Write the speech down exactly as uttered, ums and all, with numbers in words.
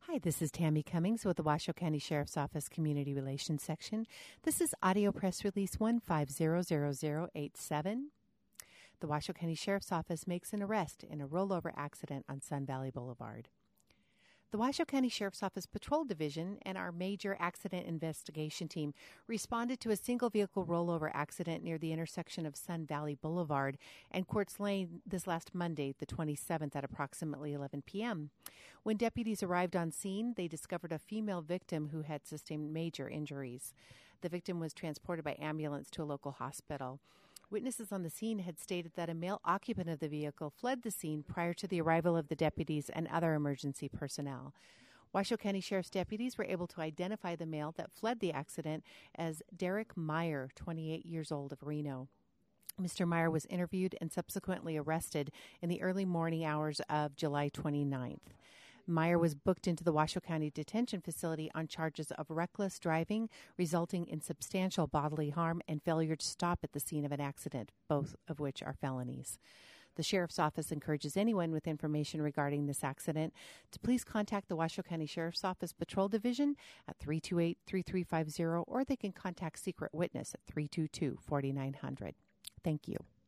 Hi, this is Tammy Cummings with the Washoe County Sheriff's Office Community Relations Section. This is audio press release one five zero zero zero eight seven. The Washoe County Sheriff's Office makes an arrest in a rollover accident on Sun Valley Boulevard. The Washoe County Sheriff's Office Patrol Division and our major accident investigation team responded to a single vehicle rollover accident near the intersection of Sun Valley Boulevard and Quartz Lane this last Monday, the twenty-seventh, at approximately eleven p.m. When deputies arrived on scene, they discovered a female victim who had sustained major injuries. The victim was transported by ambulance to a local hospital. Witnesses on the scene had stated that a male occupant of the vehicle fled the scene prior to the arrival of the deputies and other emergency personnel. Washoe County Sheriff's deputies were able to identify the male that fled the accident as Derek Meyer, twenty-eight years old, of Reno. Mister Meyer was interviewed and subsequently arrested in the early morning hours of July twenty-ninth. Meyer was booked into the Washoe County Detention Facility on charges of reckless driving, resulting in substantial bodily harm, and failure to stop at the scene of an accident, both of which are felonies. The Sheriff's Office encourages anyone with information regarding this accident to please contact the Washoe County Sheriff's Office Patrol Division at three two eight, three three five zero, or they can contact Secret Witness at three two two, four nine zero zero. Thank you.